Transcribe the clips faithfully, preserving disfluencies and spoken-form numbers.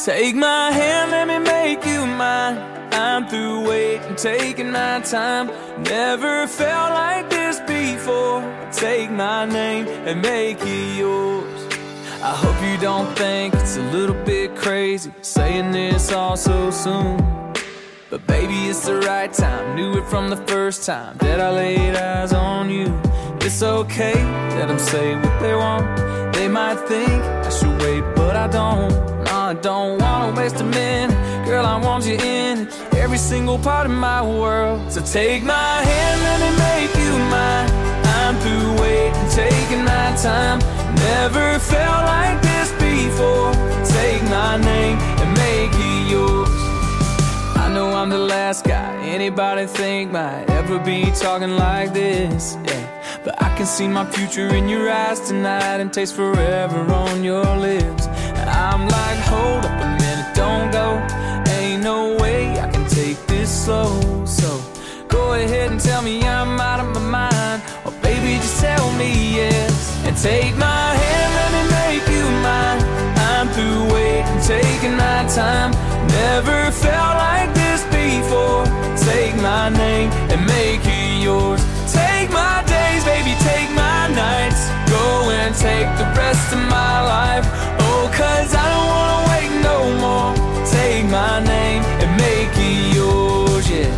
Take my hand, let me make you mine. I'm through waiting, taking my time. Never felt like this before. Take my name and make it yours. I hope you don't think it's a little bit crazy saying this all so soon, but baby, it's the right time. Knew it from the first time that I laid eyes on you. It's okay that I'm saying what they want. They might think I should wait, but I don't. No, I don't wanna waste a minute. Girl, I want you in every single part of my world. So take my hand, let me make you mine. I'm through waiting, taking my time. Never felt like this before. Take my name and make it yours. I know I'm the last guy anybody think might ever be talking like this, yeah. But I can see my future in your eyes tonight and taste forever on your lips. And I'm like, hold up a minute, don't go. Ain't no way I can take this slow. So go ahead and tell me I'm out of my mind, or baby, just tell me yes. And take my hand, let me make you mine. I'm through waiting, taking my time. Never felt like this before. Take my name and make it yours. Take my days, baby, take my nights. Go and take the rest of my life. Oh, cause I don't wanna wait no more. Take my name and make it yours, yeah.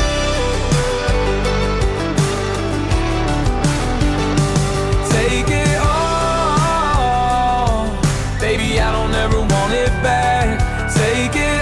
Take it all, baby, I don't ever want it back. Take it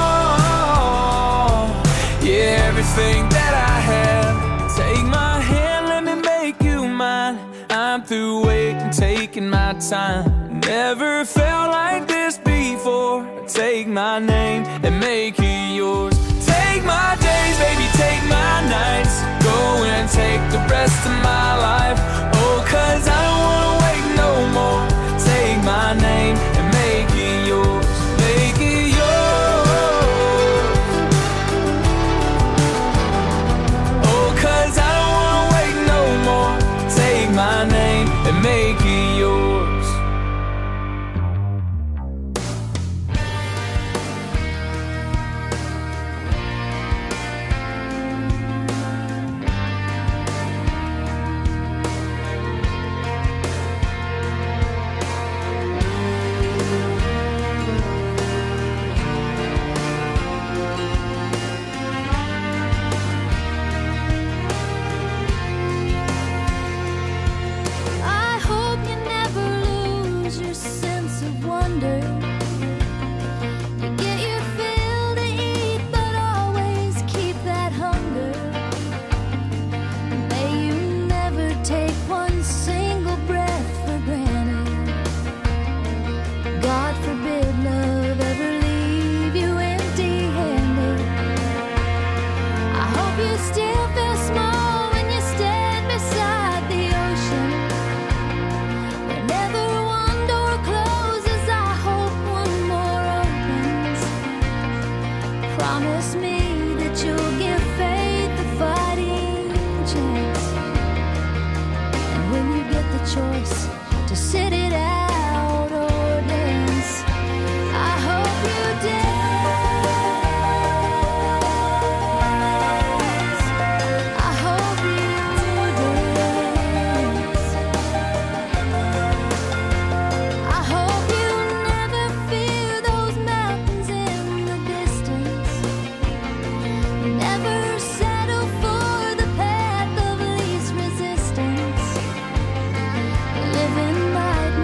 all, yeah, everything that I have. Take my hand, let me make you mine. I'm through waiting, taking my time. Never felt like this before. Take my name and make it yours. Take my days, baby, take my nights. Go and take the rest of my life. Oh, cause I don't wanna wait no more. Take my name and make it yours. Make it yours. Oh, cause I don't wanna wait no more. Take my name and make it yours. Living like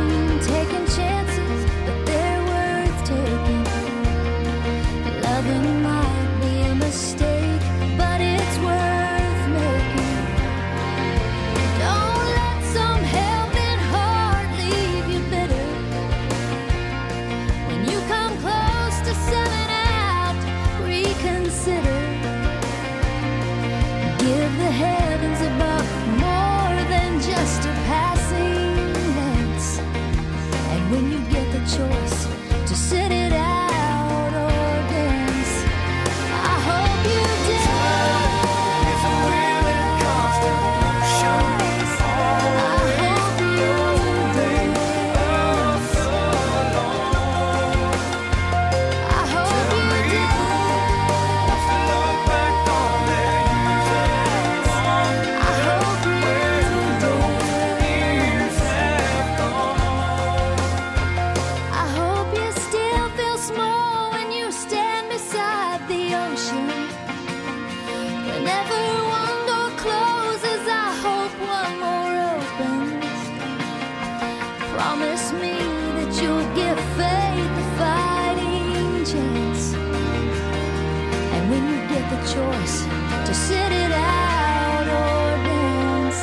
Promise me that you'll give faith a fighting chance. And when you get the choice to sit it out or dance,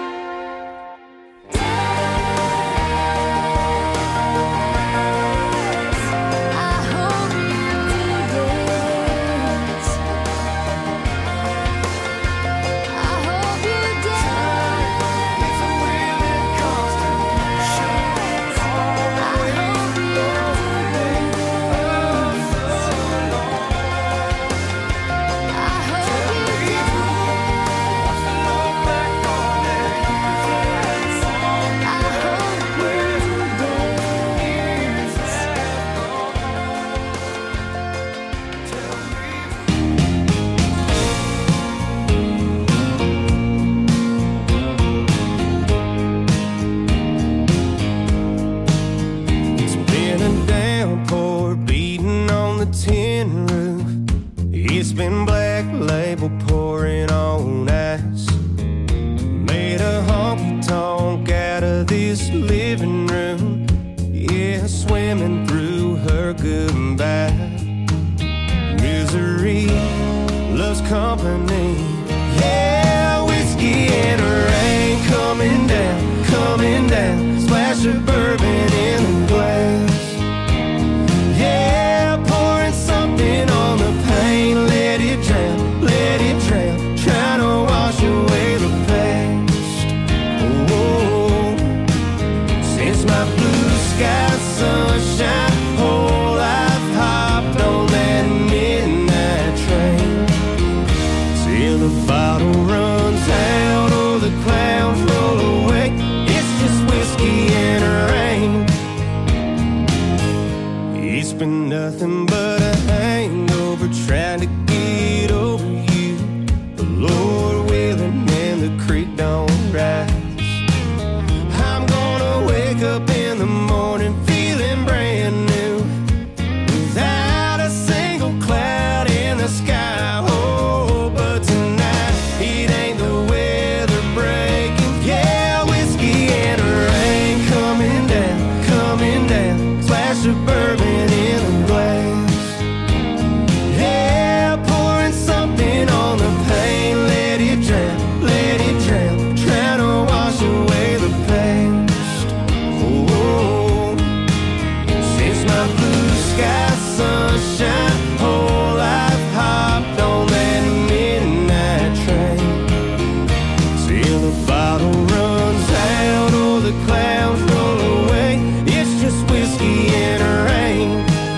dance. I hope you dance. I hope you dance. If and when it comes to showing all the way, oh, so long. I hope you dance. Look back on the years that I hope you dance. years have gone on. Tell me. It's been a downpour beating on the tin roof. It's been Black Label pouring on ice. Made a honky tonk out of this living room. Yeah, swimming through her goodbye. Misery loves company. Yeah, whiskey and rain coming down, coming down. Splash of bourbon in the glass. Yeah, pouring something on the pain. Let it drown, let it drown. Trying to wash away the past. Oh, since my blue sky sunshine, whole life hopped on that midnight train. Till the bottle runs out or the clouds roll away. It's just whiskey and rain. It's been nothing but a hangover trying to get over you. The Lord willing and the creek don't rise. I'm gonna wake up in the morning feeling brand new, without a single cloud in the sky. Oh, but tonight it ain't the weather breaking. Yeah, whiskey and rain coming down, coming down. Splash of bourbon in a glass. Yeah, pouring something on the pain. Let it drown, let it drown. Trying to wash away the past. Oh, since my blue sky sunshine, whole life hopped on that midnight train. Till the bottle runs out or the clouds roll away. It's just whiskey and rain.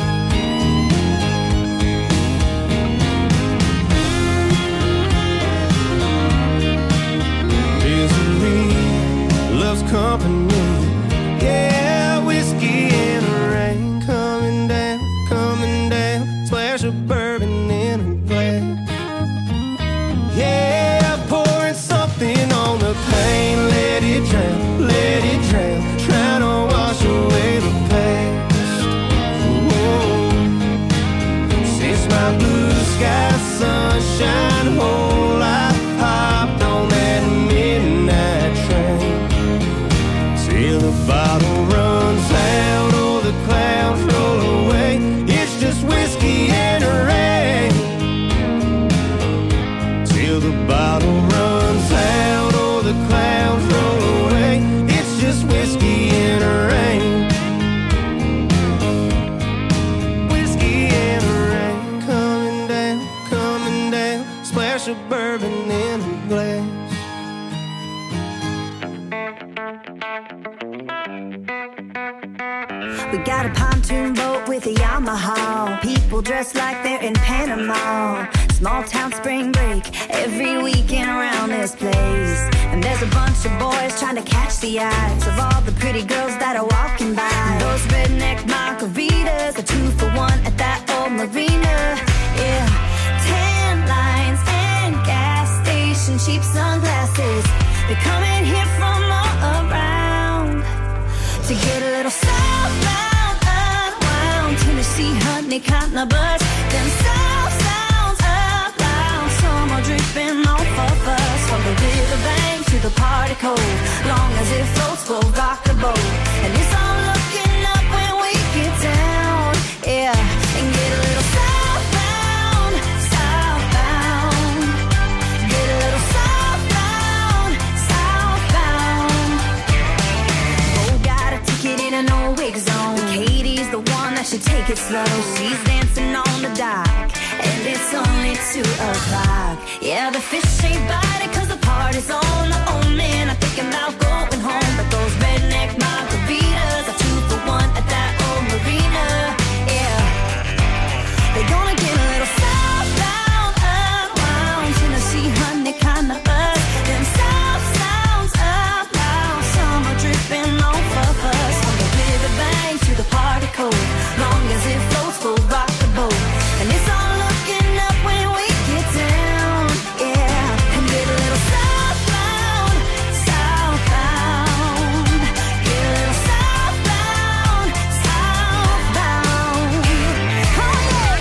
Misery loves company. Yeah, whiskey and rain coming down, coming down. Splash of bourbon in a glass. Yeah, pouring something on the pain. Let it drown, let it drown. Trying to wash away the past. Whoa. Since my blue sky sunshine, whole life hopped on that midnight train. Till the bottle runs out or the clouds roll away. It's just whiskey and rain. Till the bottle runs out or the clouds roll away. It's just whiskey and rain. Whiskey and rain coming down, coming down. Splash of bourbon in a glass. We got a pontoon boat with a Yamaha. People dressed like they're in Panama. Small town spring break every weekend around this place. And there's a bunch of boys trying to catch the eyes of all the pretty girls that are walking by. Those redneck margaritas are two for one at that old marina. Yeah, tan lines and gas station cheap sunglasses. They're coming here from all around to get a little southbound, unwound. Tennessee honey cotton buds, them south sounds up loud. Summer dripping off of us, from the riverbank to the party cove. Long as it floats, we'll rock the boat. And this take it slow. She's dancing on the dock, and it's only two o'clock. Yeah, the fish ain't biting cause the party's on. Oh man, I'm thinking about going home. But those redneck margaritas are two for one at that old marina. Yeah, they're gonna get a little southbound, around Tennessee, honey, kinda us. Them south sounds up loud, summer dripping off of us. From the riverbank to the party cold, long as it floats, we'll rock the boat. And it's all looking up when we get down, yeah. And get a little southbound, southbound. Get a little southbound, southbound. Oh yeah.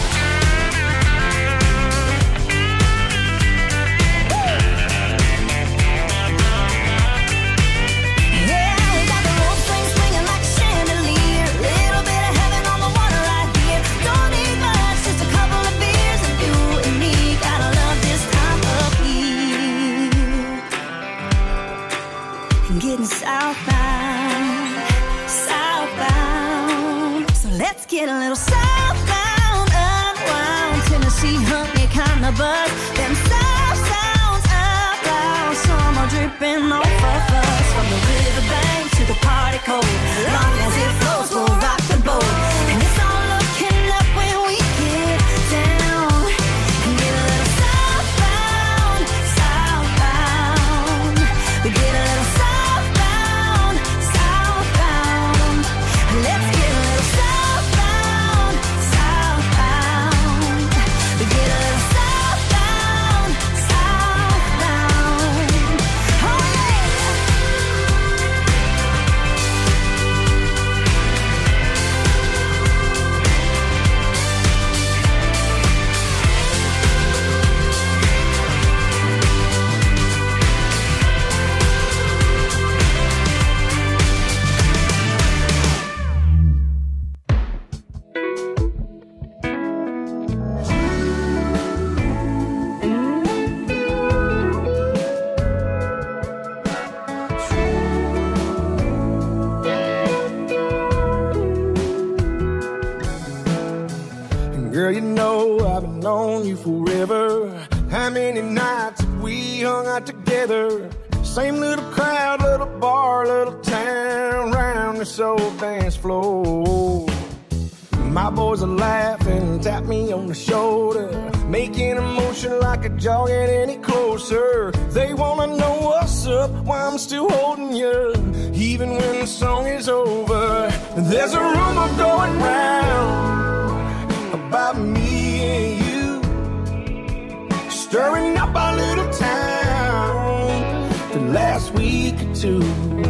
Yeah, we got the rope swing swinging like a chandelier. Little bit of heaven on the water right here. Don't need much, just a couple of beers, and you and me gotta love this time of year. And getting southbound, southbound. So let's get a little southbound, unwound. Tennessee, honey, kinda buzz. Them south sounds up loud, summer dripping off of us. From the riverbank to the party cold, long as it flows, we'll rock the boat. And it's all looking up when we get down. And get a little southbound, southbound. We get a little southbound, southbound. Let's get a little southbound, southbound. We get a little southbound, southbound. Oh yeah. Girl, you know I've been on you forever. How many nights have we hung out together? Same little crowd, little bar, little town, round this old dance floor. My boys are laughing, tap me on the shoulder, making a motion like a jaw get any closer. They wanna know what's up, why I'm still holding you, even when the song is over. There's a rumor going round about me and you, stirring up our little town the last week or two.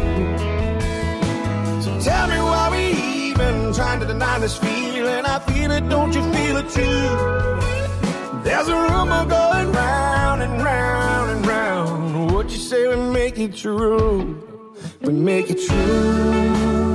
So tell me why we even trying to deny this feeling. I feel it, don't you feel it too? There's a rumor going round and round and round. What you say we make it true, we make it true.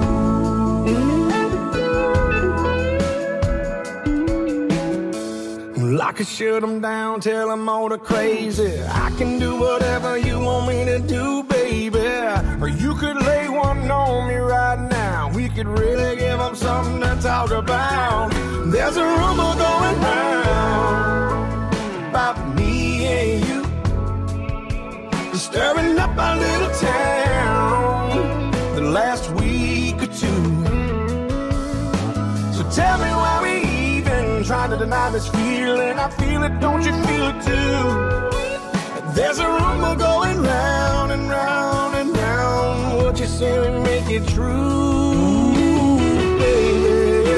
I could shut them down, tell them all the crazy. I can do whatever you want me to do, baby. Or you could lay one on me right now. We could really give them something to talk about. There's a rumor going round about me and you, stirring up our little town the last week or two. So tell me why we trying to deny this feeling. I feel it, don't you feel it too? There's a rumor going round and round and round. What you say we make it true, baby.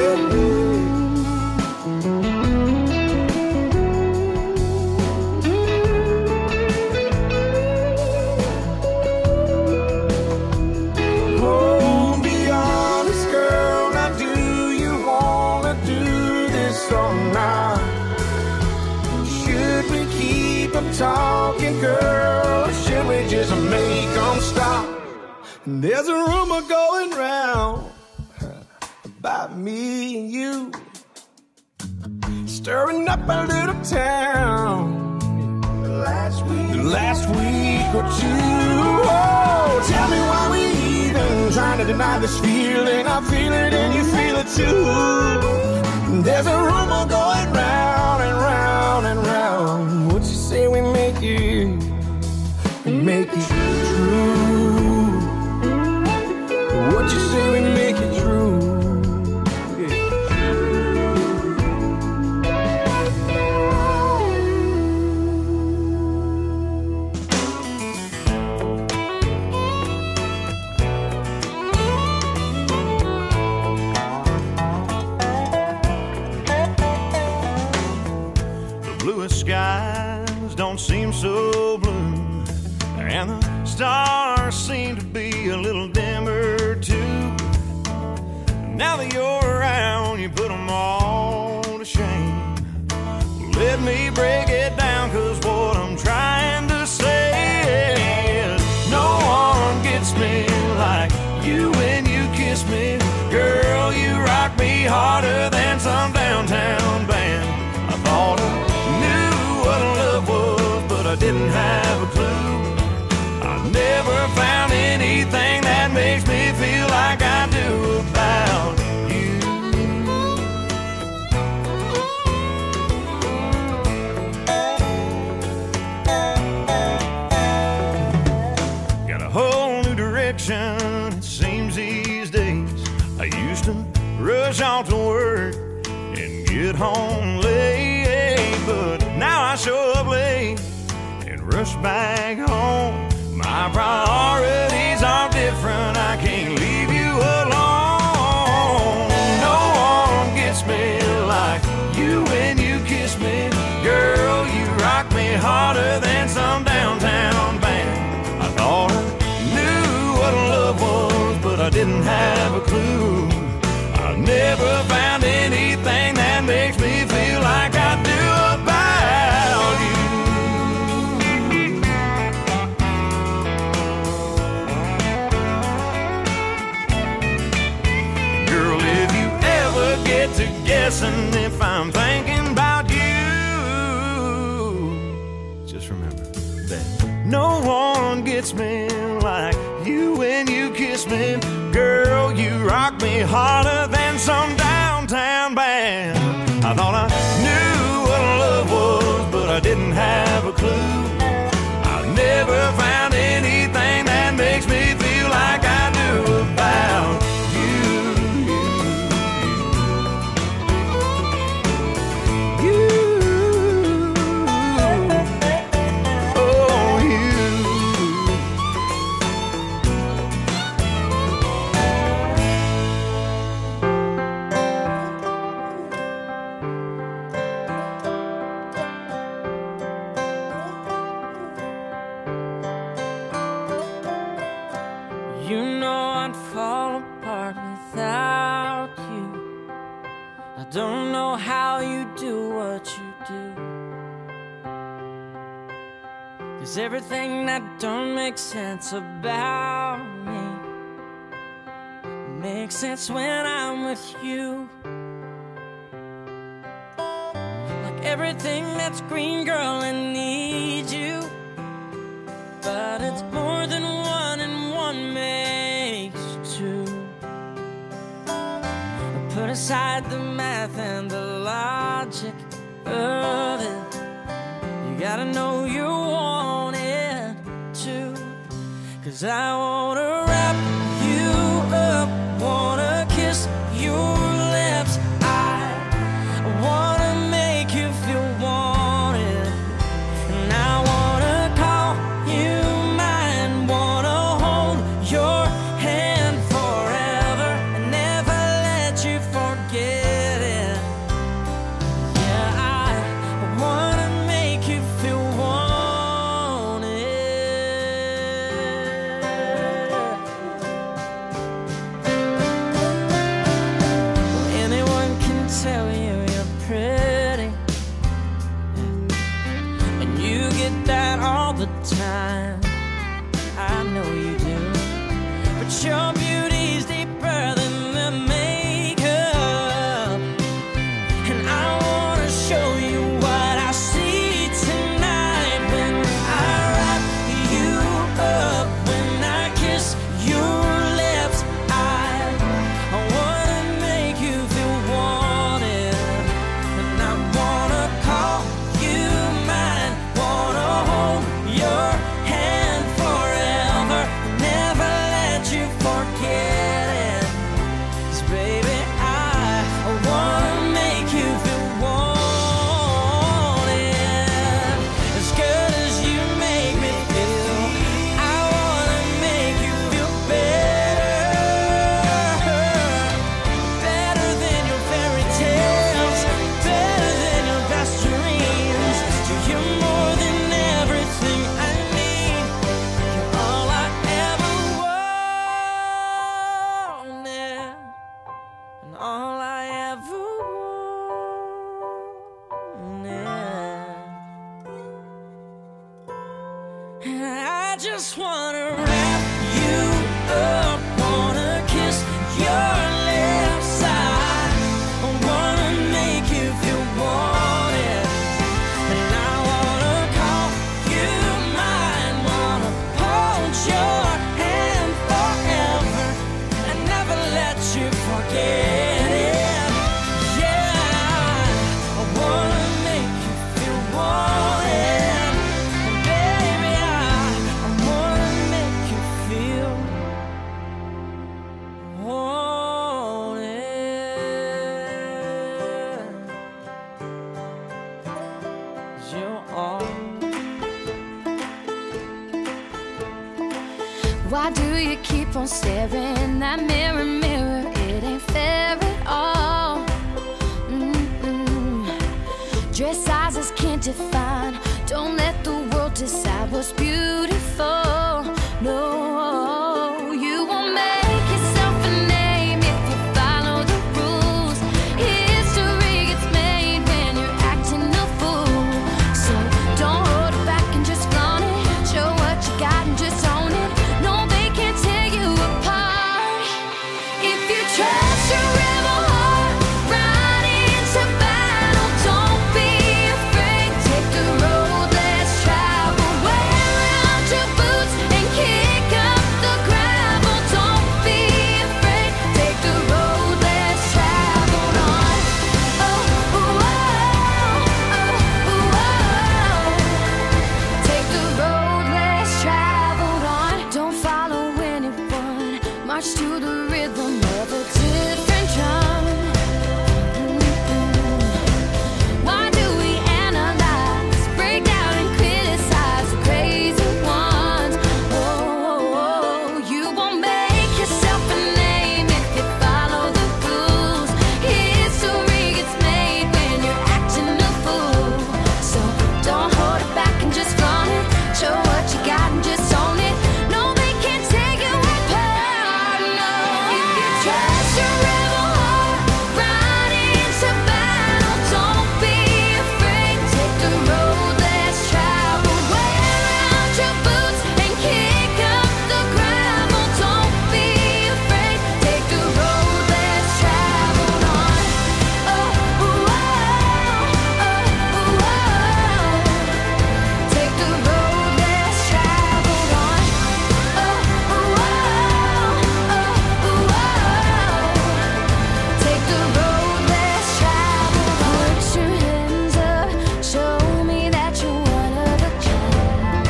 Oh, be honest, girl. Now do you wanna do this or not? Should we keep them talking, girl, or should we just make them stop? And there's a rumor going round about me and you, stirring up a little town the last week, the last week or two. Oh, tell me why we even trying to deny this feeling. I feel it and you feel but you. There's a rumor going round and round and round. What you say we make it, make it true? What you say we make it true? Skies don't seem so blue, and the stars seem to be a little dimmer too. Now that you're around, you put them all to shame. Let me break it down, cause what I'm trying to say is no one gets me like you when you kiss me. Girl, you rock me harder than some downtown band. I thought I what love was, but I didn't have a clue. I never found anything that makes me feel like I do about you. Got a whole new direction, it seems these days. I used to rush off to work and get home late, but now I show up late and rush back home. My priorities are different, I can't leave you alone. No one gets me like you when you kiss me. Girl, you rock me harder than some downtown band. I thought I knew what love was, but I didn't have a clue. I never found anything that makes me feel like I do about you. Girl, if you ever get to guessing if I'm thinking about you, just remember that no one gets me like you when you kiss me. Girl, you rock me harder than some downtown band. I thought I knew what love was, but I didn't have a clue. I never found anything that makes me feel like I do about you. You, oh you. You know I'd fall apart without you. I don't know how you do what you do, 'cause everything that don't make sense about me makes sense when I'm with you. Like everything that's green, girl, I need you, but it's more than one and one makes two. Put aside the math and the logic of it. You gotta know you want it too, 'cause I wanna wrap you up, wanna kiss your lips. I wanna make you feel wanted, and I wanna call you mine, wanna hold your hand forever and never let you forget it. Yeah, I wanna make you feel wanted. Anyone can tell you you're pretty, and you get that all the time. I know you do, but your beauty's deeper than the makeup, and I wanna show you what I see tonight when I wrap you up, when I kiss your lips. I, I wanna make you Why do you keep on staring in that mirror, mirror? It ain't fair at all. Mm-mm. Dress sizes can't define. Don't let the world decide what's beautiful. No, you won't make yourself a name if you follow the rules. History gets made when you're acting a fool. So don't hold it back and just flaunt it. Show what you got and just own it. No, they can't tear you apart. If you trust your rebel heart, ride into battle. Don't be afraid. Take the road less traveled. Wear out your boots and kick up the gravel. Don't be afraid. Take the road less traveled on. Oh, oh, oh, oh, oh. Take the road less traveled on. Don't follow anyone. March to the rhythm of a different drum. Mm-mm. Why do we analyze, break down and criticize the crazy ones? Oh, oh, oh. You won't make yourself a name if you follow the rules. History gets made when you're acting a fool. So don't hold it back and just flaunt it. Show what you got and just own it. No, they can't tear you apart. No, if you trust your rebel heart, ride into battle. Don't be afraid. Take the road less traveled. Wear out your boots and kick up the gravel. Don't be afraid. Take the road less traveled on. Oh, oh, oh, oh, oh. Take the road less traveled on. Oh, oh, oh, oh, oh. Take the road less traveled on. Put your hands up, show me that you're one of a kind.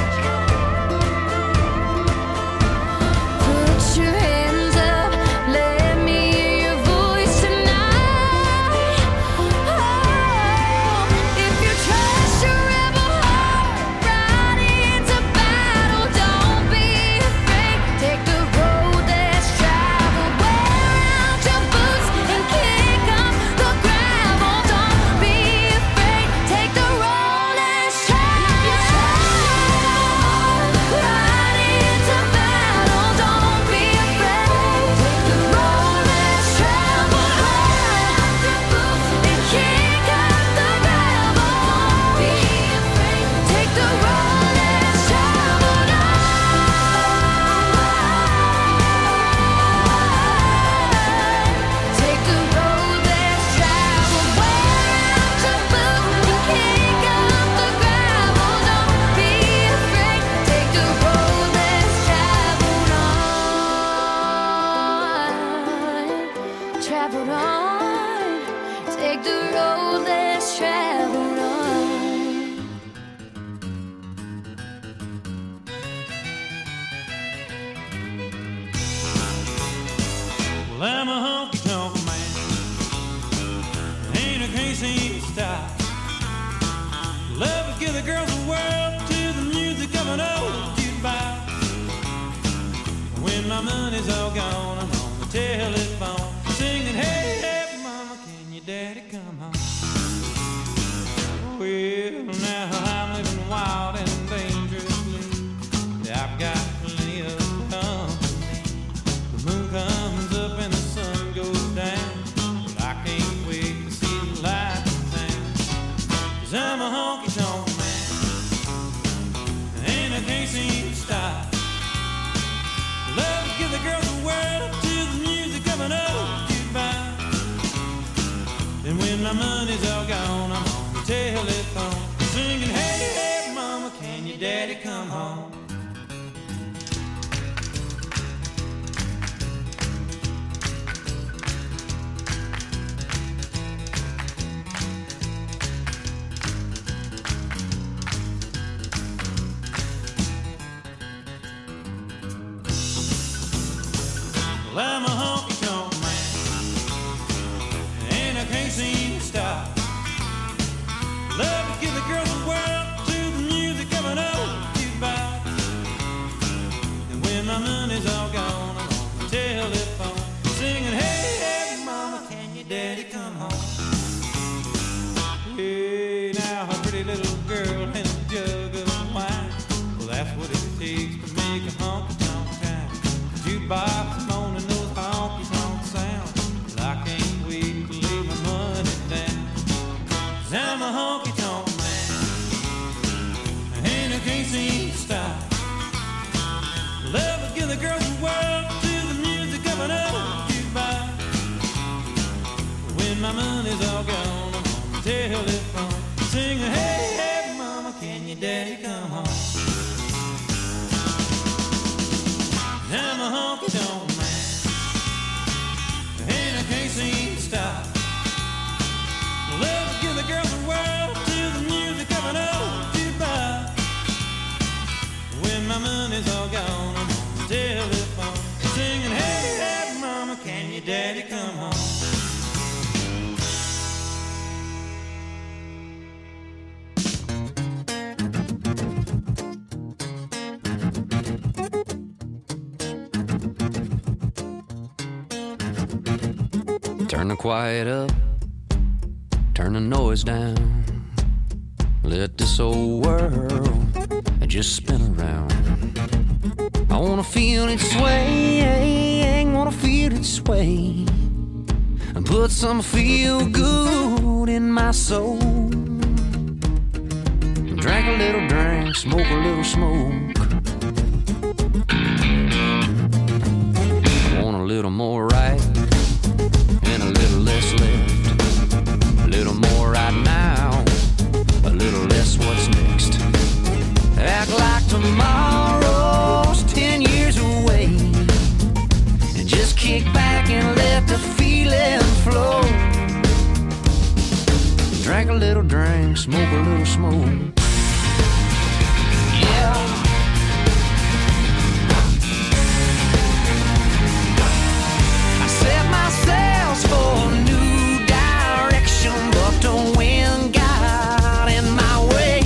Put your hands up, let me hear your voice tonight. Oh, if you trust your rebel heart, ride into battle. Don't be afraid. Take the road less traveled. Wear out your boots and kick up the gravel. Don't be afraid. Take the road less traveled. Ride into battle. Don't be afraid. Take the road less traveled. Wear out your boots and kick up the gravel. Don't be afraid. Take the road less traveled. Take the road less traveled. Wear out your boots and kick up the gravel. Don't be afraid. Take the road less traveled on. Traveled on. Take the road less traveled on. Well, I'm a honky tonk man. Ain't a crazy style. Love to give the girls a whirl to the music of an old jukebox. When my money's all gone, I'm on the telephone singing, hey, hey, mama, can your daddy come home? Well, now I'm living wild and dangerously. I've got plenty of company. The moon comes up and the sun goes down, but I can't wait to see the light in town. 'Cause I'm a honky tonk man, and I can't seem to stop. Love to give the girls a whirl to the music of an old jukebox. And when my money's all gone, I'm on the telephone singing, hey, hey, mama, can your daddy come home? Well, I'm a honky tonk man, and I can't seem to stop. Love to give the girls a whirl to the music of an old jukebox. And when my money money's all gone, I'm on the telephone singing, hey, hey, mama, can your daddy come home? Hey, now a pretty little girl and a jug of wine, well, that's what it takes to make a honky-tonk time. Jukebox moaning those honky-tonk sounds, well, I can't wait to lay my money down. 'Cause I'm a honky-tonk man, and I can't seem to stop. Love will give the girls the world to the music of an old jukebox. When my money's all gone, I'm on the telephone singing, hey, hey, mama, can your daddy come home? I'm a honky-tonk man, and I can't seem to stop. Love will give the girls the world to the music of an old jukebox. When my money's all gone, I'm on the telephone singing, hey, hey, mama, can your daddy come home? Turn the quiet up, turn the noise down. Let this old world just spin around. I wanna feel it sway, wanna feel it sway, and put some feel good in my soul. Drink a little drink, smoke a little smoke. I want a little more right and a little less left. A little more right now, a little less what's next. Act like tomorrow's ten years away, and just kick back and let the feeling flow. Drink a little drink, smoke a little smoke. Yeah. I set my sails for a new direction, but the wind got in my way.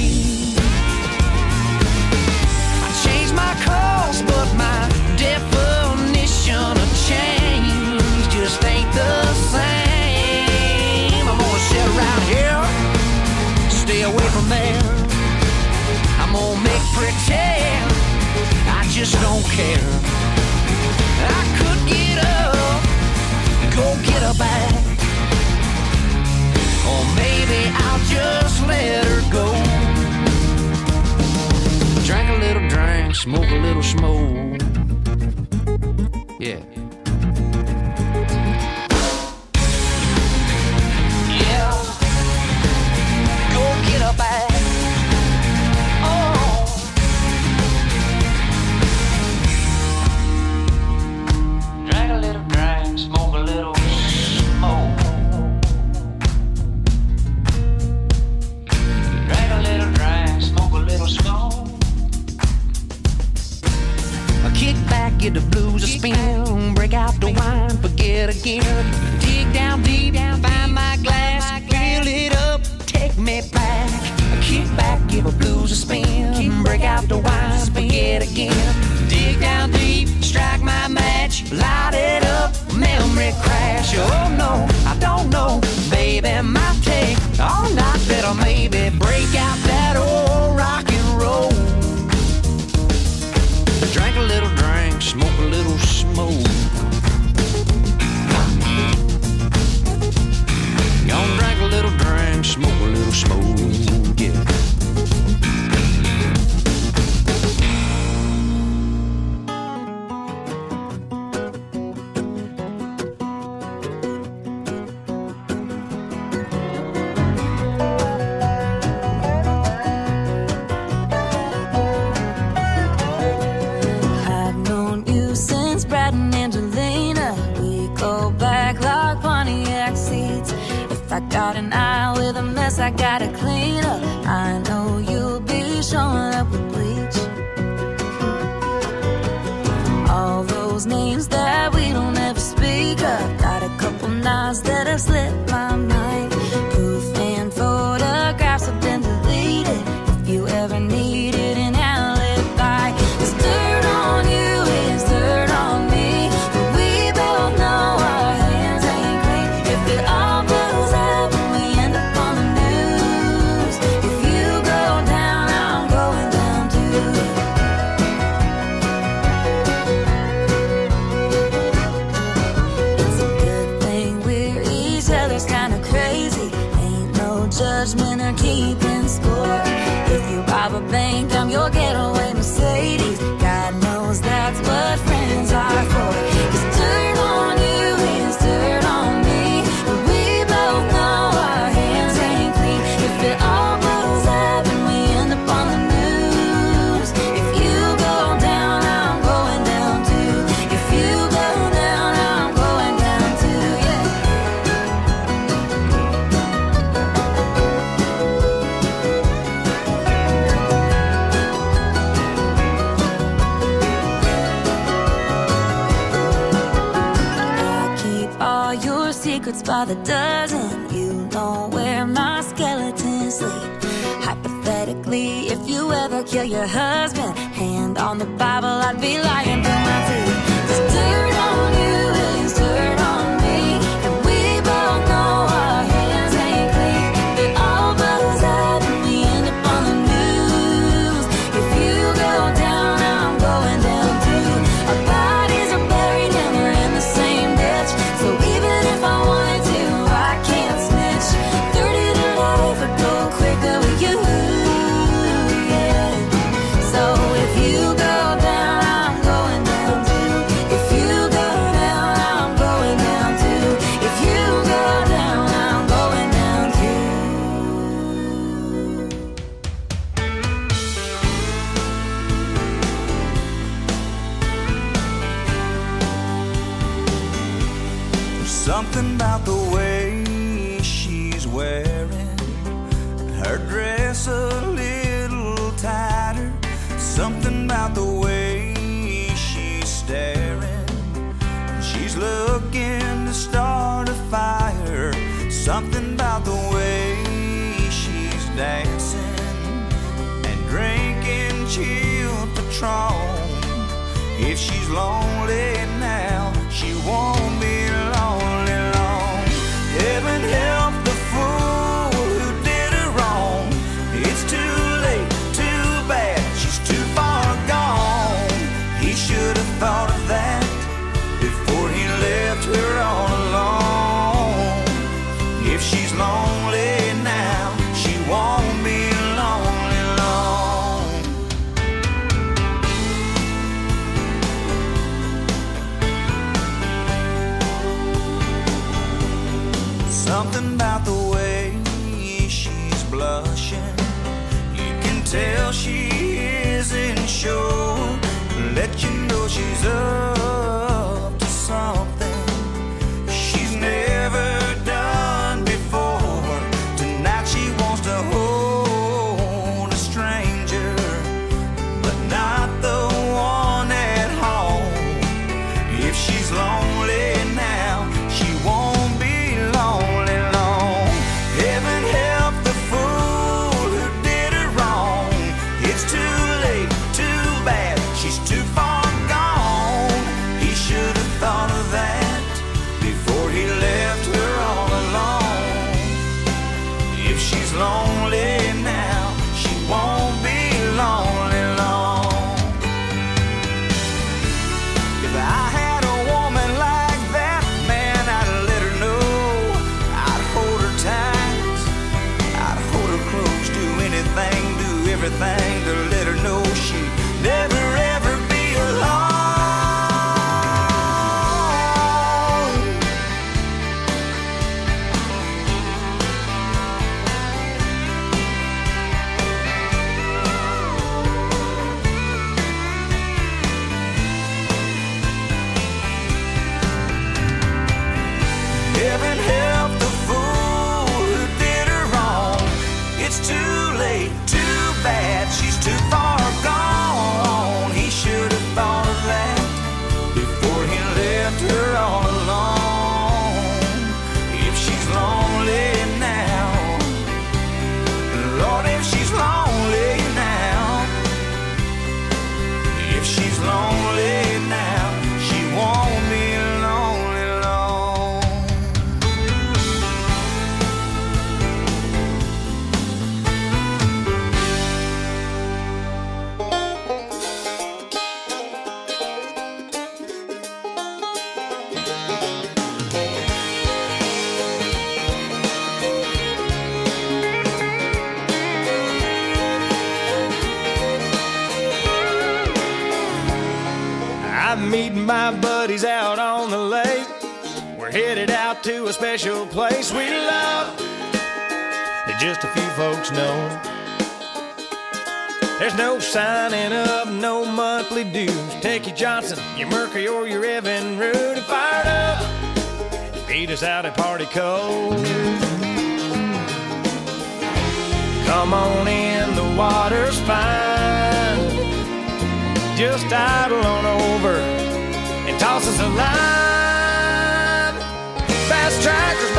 I changed my course, but my definition of change just ain't the same. I'm gonna sit around here, stay away from there. I'm gonna make pretend I just don't care. I could get up, go get her back, or maybe I'll just let her go. Drink a little drink, smoke a little smoke. Yeah. Yeah. Go get her back. Oh. Drink a little drink, smoke a little smoke. Drink a little drink, smoke a little smoke. I kick back, get the blues a spin, break out the wine, forget again. Dig down deep, find my glass, fill it up, take me back. I kick back, give a blues a spin, break out the wine, forget again. Dig down deep, strike my match, light it up, memory crash. Oh no, I don't know, baby, might take all night, better maybe break out that old rock and roll. Drink a little drink, smoke a little smoke. Gonna drink a little drink, smoke a little smoke. Yeah. I've known you since Brad and Angelina. We go back like Pontiac seats. If I got an eye with a mess, I gotta clean up. I know you'll be showing up with bleach. All those names that we don't ever speak of. Got a couple knives that have slipped my mind. Proof and photographs have been deleted. If you ever needed an alibi, there's dirt on you, is dirt secrets by the dozen. You know where my skeletons sleep. Hypothetically, if you ever kill your husband, hand on the Bible, I'd be lying through my teeth. 'Cause dirt on you is dirt on me, and we both know our hands ain't clean. They all buzz up and we end up on the news. If you go down, I'm going down too. Our bodies are buried and we're in the same ditch. So even if I wanted to, I can't snitch. thirty to life would go quicker with you. Yeah. So if you go down, I'm going down too. If you go down, I'm going down too. If you go down, I'm going down too. There's something about the way she's wearing her dress a little tighter. Something about the way she's staring. She's looking to start a fire. Something about the way she's dancing and drinking chilled Patron. If she's lonely now, she won't be lonely long. Heaven help the fool who did her wrong. It's too late, too bad, she's too far gone. He should have thought of that before he left her all alone. If she's lonely now, she won't be lonely long. Something about the way she's blushing. You can tell she isn't sure. Let you know she's up to something she's never done before. Tonight she wants to hold a stranger, but not the one at home. If she's lonely now, she won't be lonely long. Heaven help the fool who did her wrong. It's too late, too bad, she's too far gone. He should have thought of that before he left her all alone. If she's lonely now, she won't be lonely long. If I had a woman like that, man, I'd let her know. I'd hold her tight, I'd hold her close, do anything, do everything to let her know she'd never ever be alone. Heaven help the fool who did her wrong. It's too late, too bad, she's too far gone. He should have thought of that before he left her all alone. If she's lonely now, Lord, if she's lonely now, if she's lonely now, she won't be lonely long. I'm meeting my buddies out on the lake. We're headed out to a special place we love that just a few folks know. There's no signing up, no monthly dues. Take your Johnson, your Mercury, or your Evan Root and fired up. Meet us out at Party Cove. Come on in, the water's fine. Just idle on over and toss us a line. Fast track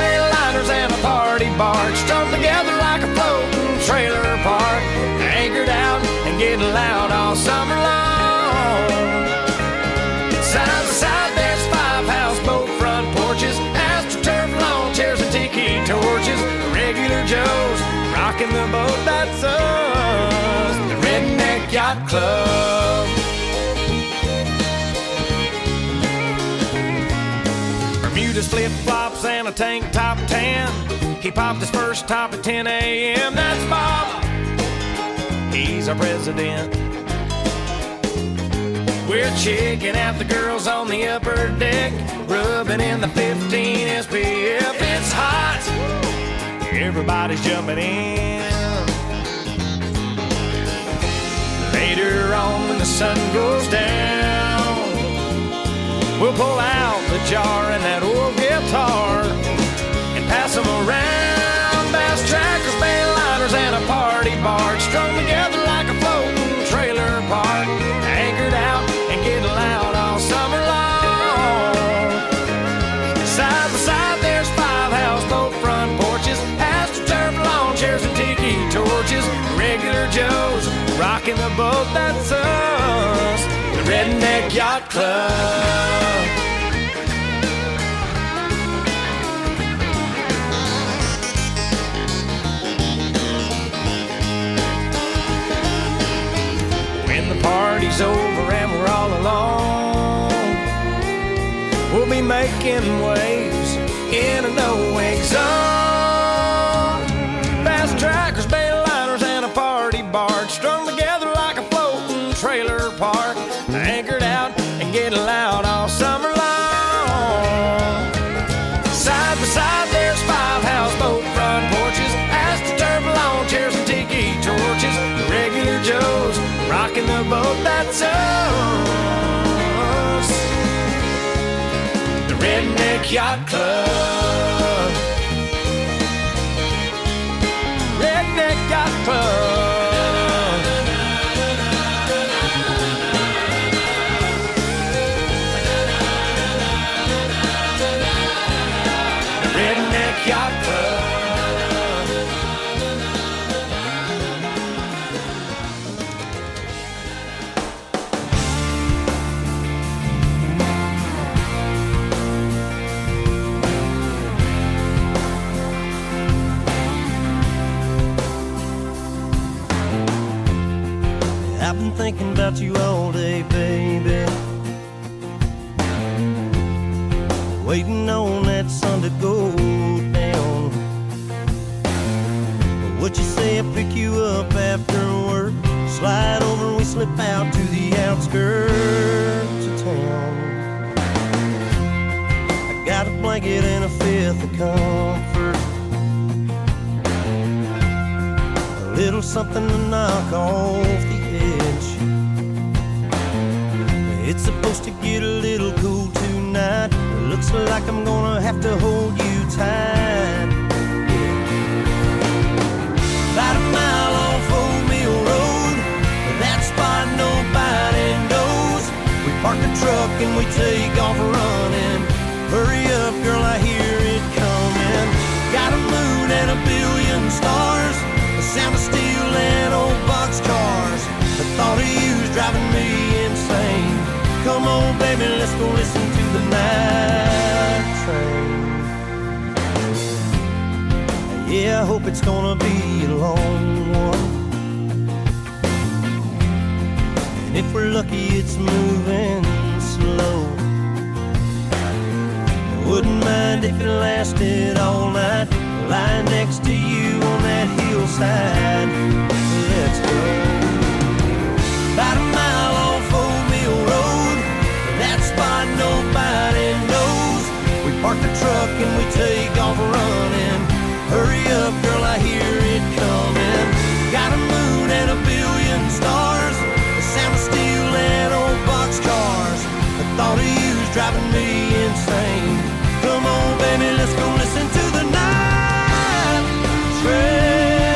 rocking the boat, that's us, the Redneck Yacht Club. Bermuda's flip-flops and a tank top tan. He popped his first top at ten a.m. That's Bob, he's our president. We're checking out the girls on the upper deck, rubbing in the fifteen S P F. It's hot, everybody's jumping in. Later on when the sun goes down, we'll pull out the jar and that old guitar and pass them around. Bass trackers, bayliners, and a party barge strung together like a floating trailer park, anchored out and getting loud all summer long. Side by side there's five houseboat front porches, astroturf lawn chairs and tiki torches. Regular Joes rocking the boat, that's us, the Redneck Yacht Club. When the party's over and we're all alone, we'll be making waves in a no-wake zone. Fast trackers, bayliners, and a party barge strung together like a floating trailer park, anchored out and getting loud all summer long. Side by side there's five houseboat front porches, astroturf lawn chairs and tiki torches. The regular Joes rocking the boat, that's us, the Redneck Yacht Club. Redneck Yacht Club. The Redneck Yacht Club. I've been thinking about you all day, baby, waiting on that sun to go down. What you say I pick you up after work, slide over and we slip out to the outskirts of town. I got a blanket and a fifth of comfort, a little something to knock off the edge. It's supposed to get a little cool tonight. Looks like I'm gonna have to hold you tight. About a mile off Old Mill Road, that spot nobody knows. We park the truck and we take off running. Hurry up, girl, I hear it coming. Got a moon and a billion stars, the sound of steel and old boxcars. The thought of you's driving me insane. Come on, baby, let's go listen to the night train. Yeah, I hope it's gonna be a long one, and if we're lucky it's moving slow. I wouldn't mind if it lasted all night, lying next to you on that hillside. Let's go. About a mile off Old Mill Road, that spot nobody knows. We park the truck and we take off running. Hurry up, girl, I hear it coming. Got a moon and a billion stars, the sound of steel and old boxcars. The thought of you's driving me insane. Come on, baby, let's go listen to the night train.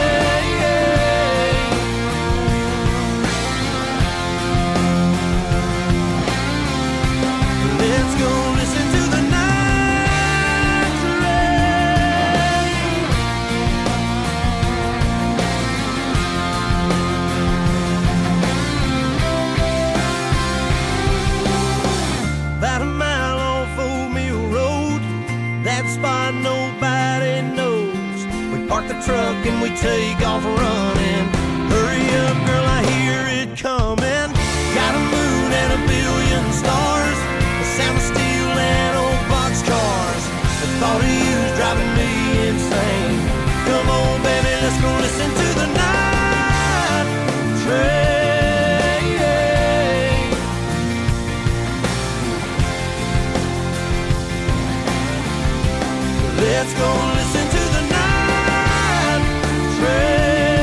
Let's go listen to the night train. About a mile off Old Mill truck and we take off running. Hurry up, girl, I hear it coming. Got a moon and a billion stars, the sound of steel and old boxcars. The thought of you's driving me insane. Come on, baby, let's go listen to the night train. Let's go listen to the night train.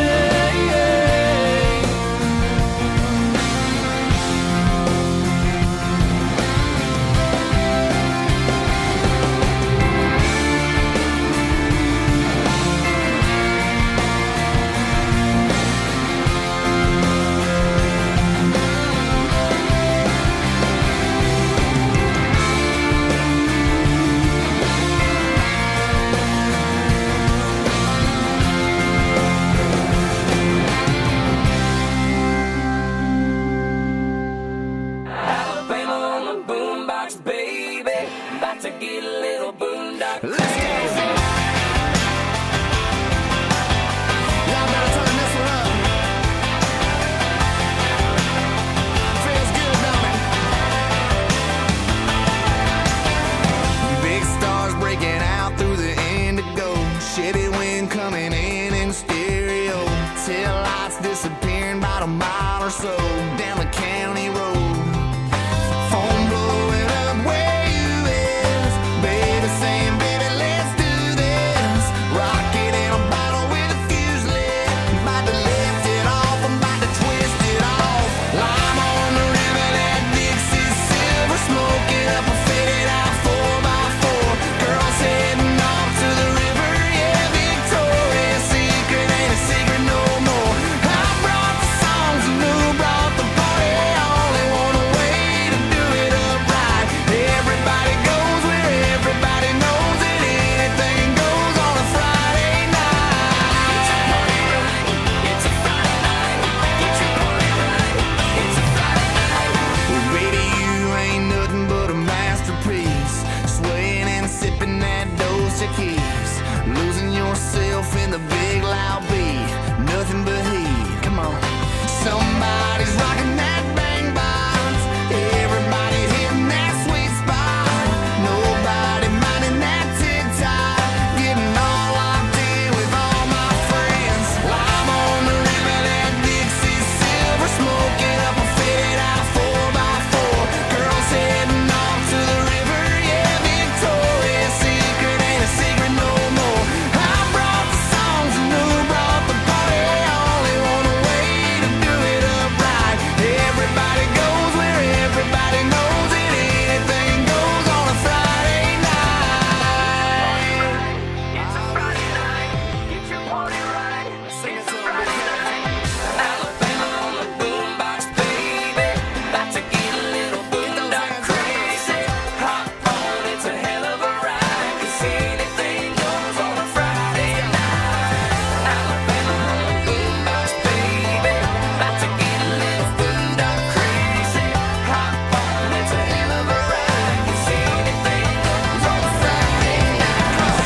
Disappearing about a mile or so down the county road. Phone blowing up where you is. Baby saying, baby, let's do this. Rocket in a bottle with a fuse lit. About to lift it off, I'm about to twist it off. Lime on the river, that Dixie silver. Smoking up a faded out four by four. Girls heading off to the river, yeah, Victoria's Secret ain't a secret no more. Losing yourself in the big loud beat, nothing but heat. Come on, somebody's rocking that bang box. Everybody's hitting that sweet spot. Nobody minding that tick tock. Getting all locked in with all my friends. Lime on the river, that Dixie silver. Smoking up a faded out four by four. Girls heading off to the river, yeah, Victoria's Secret ain't a secret no more. I brought the songs and who brought the party. Only one way to do it upright. Everybody goes where everybody knows it. Anything goes on a Friday night. It's a Friday night. Get your party right. Sing it's a Friday night. Alabama on the boombox, baby. About to get a little boondock crazy. Hop on, it's a hell of a ride. 'Cause anything goes on a Friday night. Alabama on the boombox, baby. About to get a little boondock crazy. Hop on, it's a hell of a ride. 'Cause anything goes on a Friday night.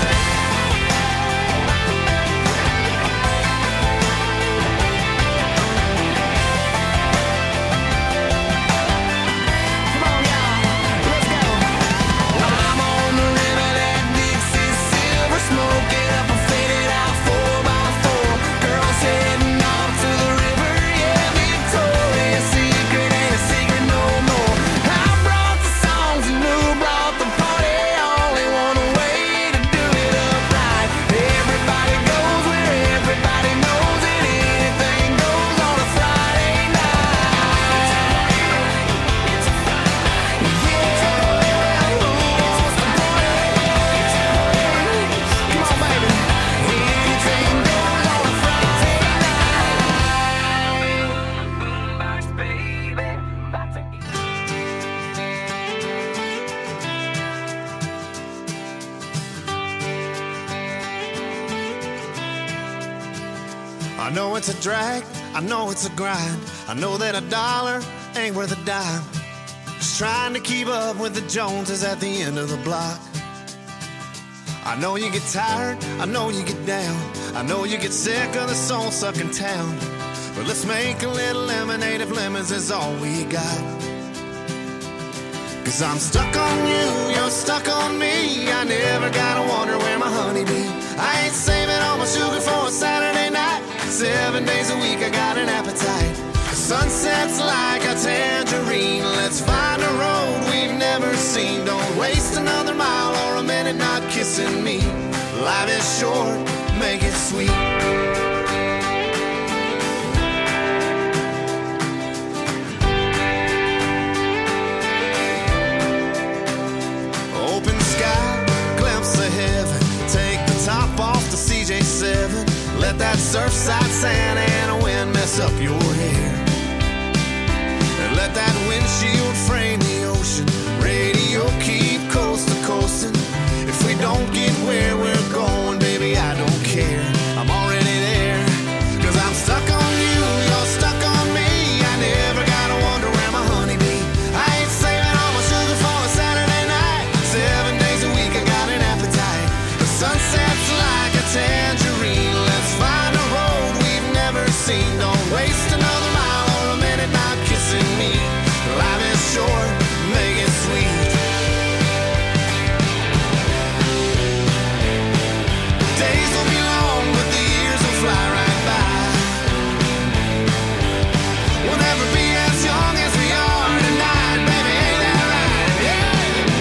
Come on, y'all, let's go. I'm on the river, that Dixie silver. Smoking up a faded out four by four. Girls heading off to the river, yeah, Victoria's Secret ain't a secret no more. I brought the songs and who brought the party. Only one way to do it upright. Everybody goes where everybody knows it. Anything goes on a Friday night. It's a Friday night. Yeah, who's the party? Come on, baby. Anything goes on a Friday night. Boombox, baby. About to get I know it's a drag, I know it's a grind. I know that a dollar ain't worth a dime. Just trying to keep up with the Joneses at the end of the block. I know you get tired, I know you get down, I know you get sick of the soul-sucking town. But let's make a little lemonade if lemons is all we got. Cause I'm stuck on you, you're stuck on me. I never gotta wonder where my honey be. I ain't saving all my sugar for a Saturday night. Seven days a week I got an appetite. The sunset's like a tangerine. Let's find a road we've never seen. Don't waste another mile or a minute not kissing me. Life is short, make it sweet. Top off the C J seven. Let that Surfside Santa Ana wind mess up your hair. And let that windshield frame the ocean. Radio keep coast to coasting. If we don't get where we're going, baby, I don't care. I'm already there. Cause I'm stuck on you, you're stuck on me. I never gotta wonder where my honey be. I ain't saving all my sugar for a Saturday night. Seven days a week I got an appetite. The sunset's like a tangerine. Let's find a road we've never seen. Don't waste another mile or a minute not kissing me. Life is short, make it sweet. Days will be long, but the years will fly right by. We'll never be as young as we are tonight, baby, ain't that right? Yeah.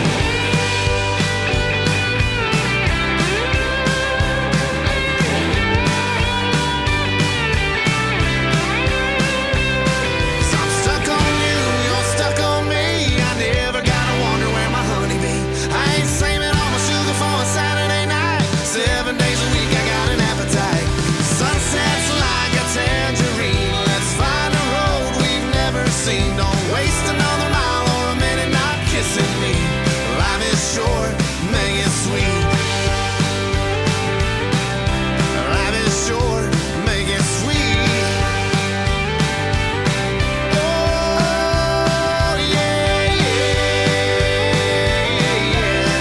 I'm stuck on you, you're stuck on me. I never gotta wonder where my honey be. I ain't saving all my sugar for a Saturday night. Seven days a week I got an appetite. Sunset's like a tangerine. Let's find a road we've never seen. Don't waste another mile or a minute not kissing me. Life is short, make it sweet. Life is short, make it sweet. Oh, yeah, yeah, yeah.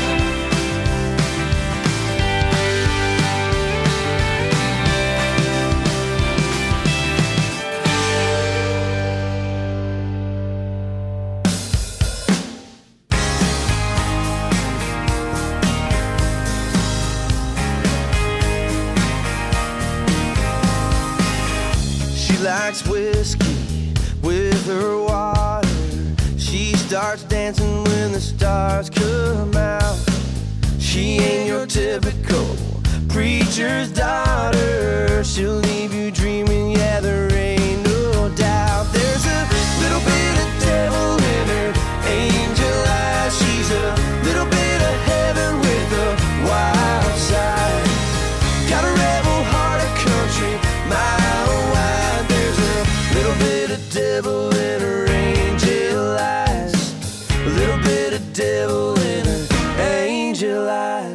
She likes whiskey with her water. She starts dancing when the stars come out. She ain't your typical preacher's daughter. She'll leave you dreaming, yeah, there ain't no doubt. There's a little bit of devil in her angel eyes. She's a little bit of heaven with a wild side. Got a rebel heart of country, mile wide. There's a little bit of devil in her angel eyes. A little bit of devil in her angel eyes.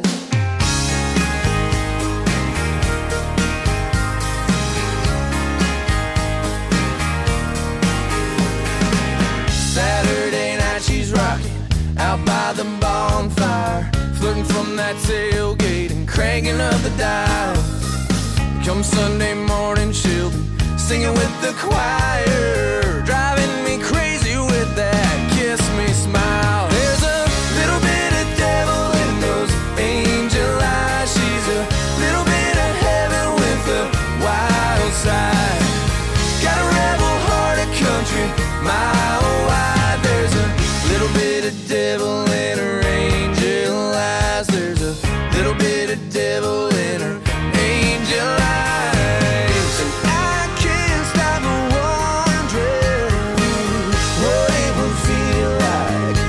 Saturday night she's rocking out by the bonfire, flirting from that tailgate and cranking up the dial. Come Sunday morning she'll be singing with the choir, driving me crazy with that kiss me smile. There's a little bit of devil in those angel eyes. She's a little bit of heaven with a wild side. Got a rebel heart of country, mile wide. There's a little bit of devil in her angel eyes. There's a little bit of devil in her angel eyes. And I can't stop wondering what it would feel like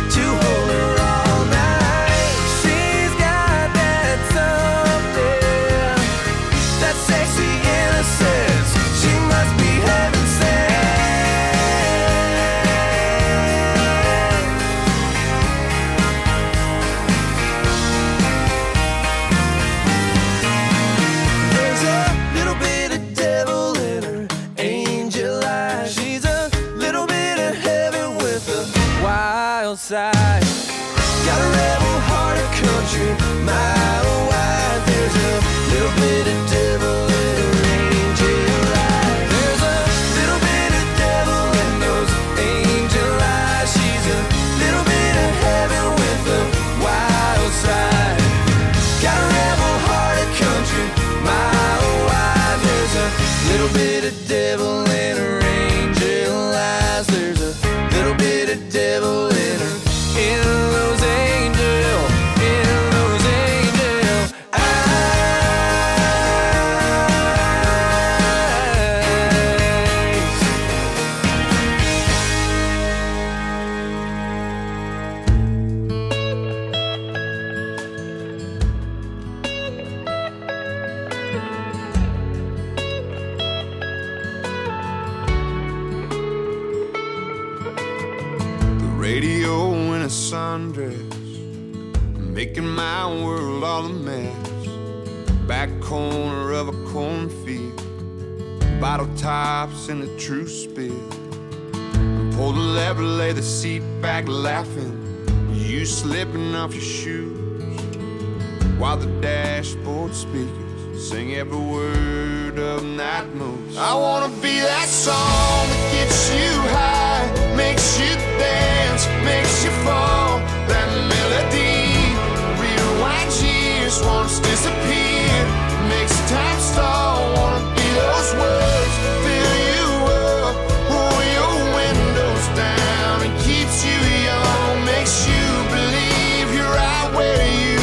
making my world all a mess. Back corner of a cornfield, bottle tops in the true spill. Pull the lever, lay the seat back laughing, you slipping off your shoes, while the dashboard speakers sing every word of Night Moves. I wanna be that song that gets you high, makes you dance, makes you fall. That melody rewinds years, once disappeared, makes time stall. Wanna be those words, fill you up, pull your windows down, and keeps you young, makes you believe you're right where you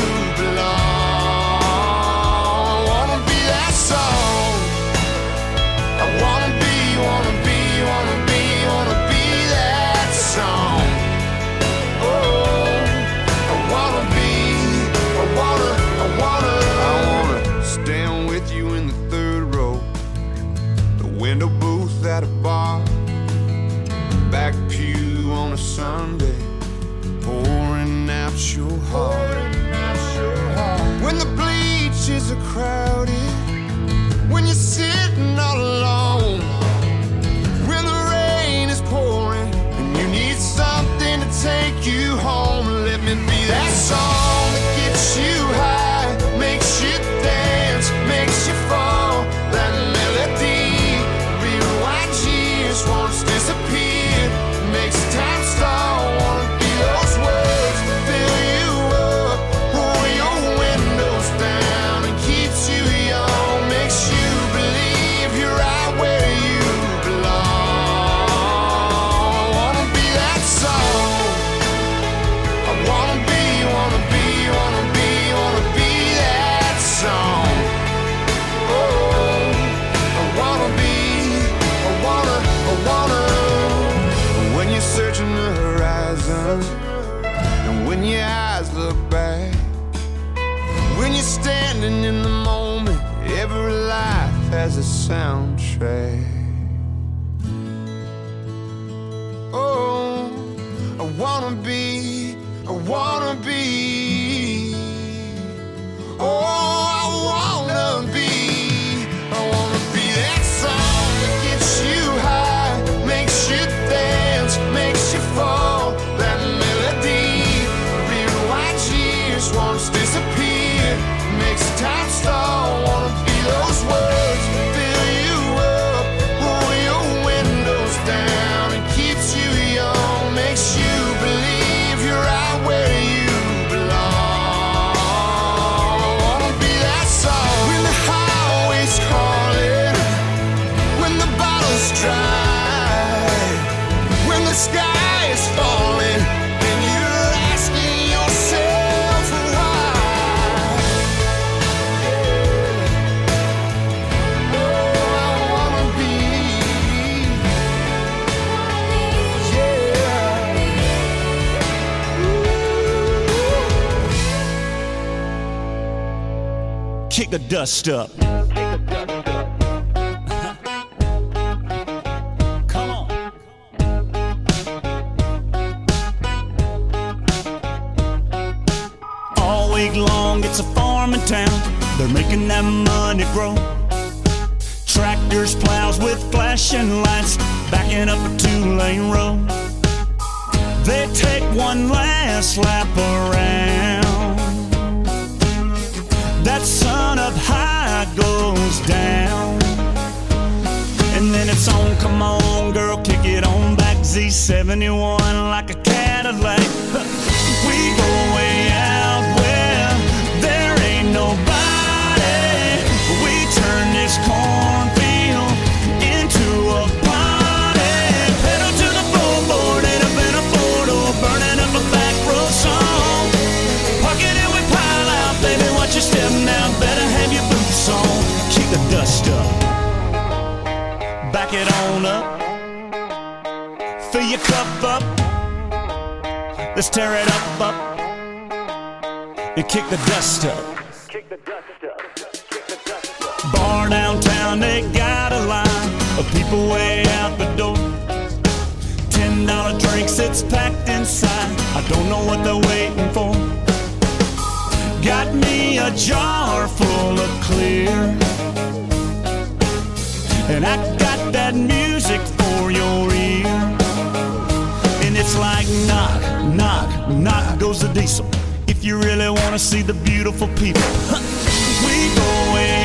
belong. I wanna be that song. I wanna be, wanna be, wanna be, wanna be that song. Oh, I wanna be, I wanna, I wanna, I wanna stand with you in the third row, the window booth at a bar, back pew on a Sunday, pouring out your heart. When the bleachers are crowded, when you're sitting all alone, when the rain is pouring and you need something to take you home, let me be that song that gets you high, makes you dance, makes you fall. That melody rewinds years, once disappeared, makes time stall. Wanna be those words, fill you up, pull your windows down, and keeps you young, makes you believe you're right where you belong. I wanna be that song. I wanna be, wanna be, wanna be, wanna be that song. Oh, I wanna be, I wanna, I wanna. When you're searching the horizon, and when your eyes look back, when you're standing in the moment, every life has a soundtrack. Oh, I wanna be, I wanna be. Oh, I wanna be, I wanna be that song that gets you high, makes you dance, makes you fall. That melody rewinds years, once disappeared, makes time stall. Wanna be those words, fill you up, pull your windows down, and keeps you young, makes you believe you're right where you belong. I wanna be that song. When the highway's calling, when the bottle's dry, when the sky is falling, and you're asking yourself why. Oh, I wanna be, yeah. Kick the dust up. Come on. All week long, it's a farming town. They're making that money grow. Tractors, plows with flashing lights, backing up a two-lane road. They take one last lap around. That sun up high goes down, and then it's on. Come on, girl, kick it on back. Z seventy-one like a Cadillac. We go way out where there ain't nobody. We turn this cornfield into a party. Pedal to the floorboard, end up in a four-door, burning up a back road song. Park it and we pile out, baby, watch your step now. Better have your boots on. Kick the dust up, back it on up, fill your cup up. Let's tear it up, up, and kick the dust up. Bar downtown, they got a line of people way out the door. Ten dollar drinks, it's packed inside. I don't know what they're waiting for. a jar full of clear. And I got that music for your ear. And it's like knock, knock, knock goes the diesel. If you really want to see the beautiful people.